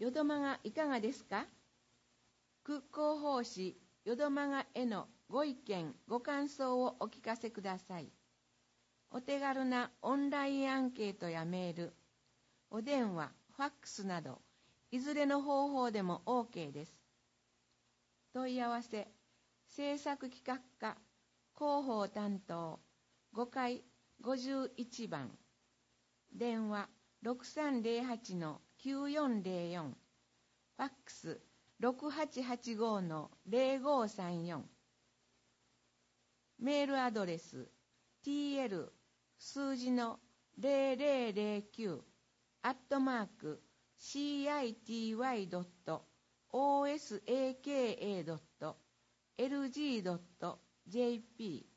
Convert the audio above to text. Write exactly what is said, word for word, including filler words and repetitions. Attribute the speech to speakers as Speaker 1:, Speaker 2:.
Speaker 1: 淀間がいかがですか？区広報誌淀間がへのご意見ご感想をお聞かせください。お手軽なオンラインアンケートやメール、お電話、ファックスなどいずれの方法でも OK です。問い合わせ制作企画課広報担当ごかいごじゅういちばん、電話 ろくさんぜろはちのきゅうよんぜろよん、ファックス ろくはちはちごのぜろごさんよん、メールアドレス ティーエル 数字のぜろぜろぜろきゅうアットマーク シーアイティーワイドットオーエスエーケーエードットエルジードットジェーピー